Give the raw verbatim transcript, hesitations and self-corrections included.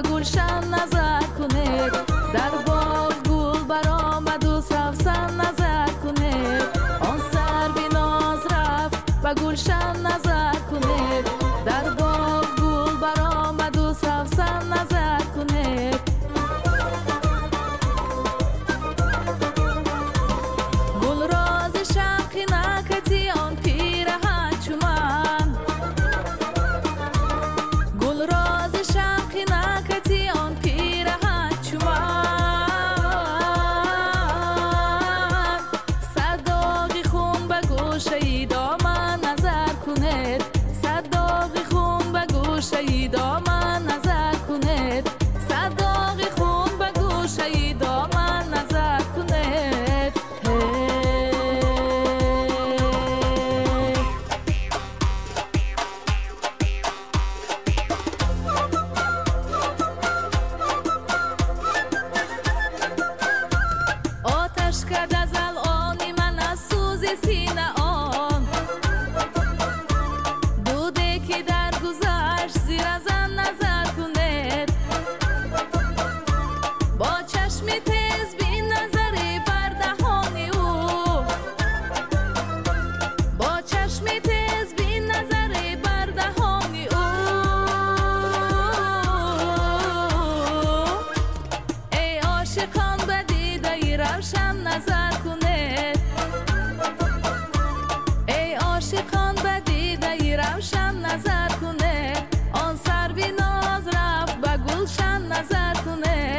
گلشن نظر کنید، در باغ گل برآمد و سوسن نظر کنید. آن سرو ناز رفت و گلشن نظر کنید، در باغ گل برآمد و سوسن نظر کنید. گل راز شوقی نکتی آن پیرهن چو من، گل راز شوقی نکتی آن پیرهن چو من. صداقی خون به گوشه دامن نظر کنید، صداقی خون به گوشه دامن نظر کنید، صداقی خون به گوشه دامن نظر کنید. آتش کرد از الانی من از سوز سینه آن، دوده که در گذشت زیر ازن نظر کنید. با چشم تیز بین نظری بر دهان او، با چشم تیز بین نظری بر دهان او. ای عاشقان به دیده روشن نظر کنید، ای عاشقان به دیده روشن نظر کنید. آن سرو ناز رفت به گلشن نظر کنید.